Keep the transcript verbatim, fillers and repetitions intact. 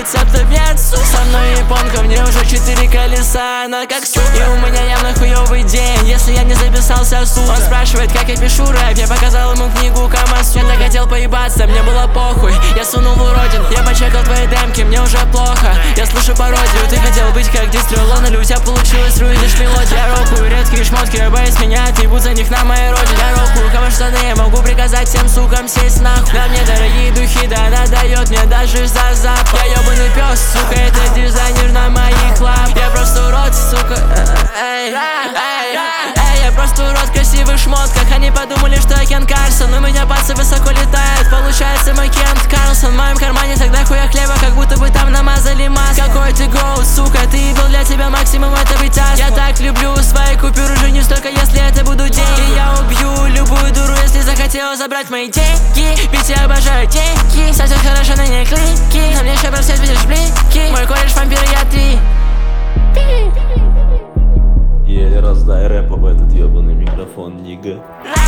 рецептов нет, сука. Со мной японка, мне уже четыре колеса, она как сука. И у меня явно хуёвый день, если я не записался, сука. Он спрашивает, как я пишу рэп, я показал ему книгу Камасу. Я так хотел поебаться, мне было похуй, я сунул в уродин. Я почекал твои демки, мне уже плохо, я слышу пародию. Ты хотел быть как Дистрелон, или у тебя получилось руинишь мелодию. Я рокую редкие шмотки, боюсь меня отъебут за них на моей родине. Я рокую кого штаны, я могу приказать всем сукам сесть нахуй. На мне дорогие духи, да она дает мне даже за запах. Я ёбаный пес, сука, это дизайнер на моих лап. Я просто урод, сука. Эй, эй, эй, я просто урод в красивых шмотках. Они подумали, что я Кен Карлсон, у меня пальцы высоко летают. Получается мой Кент Карлсон. В моем кармане тогда хуя хлеба, как будто бы там намазали маск. Какой ты гоут, сука, ты идол, для тебя максимум это вытяжка. Я так люблю свои купюры, женюсь только если это будут деньги. Я убью любую дуру, если захотела забрать мои деньги. Ведь я обожаю деньги, совсем хорошо на ней клики. На мне еще бросать видишь блики. Мой кореш вампир, я три. Е, раздай рэпа в этот ёбаный микрофон, нига.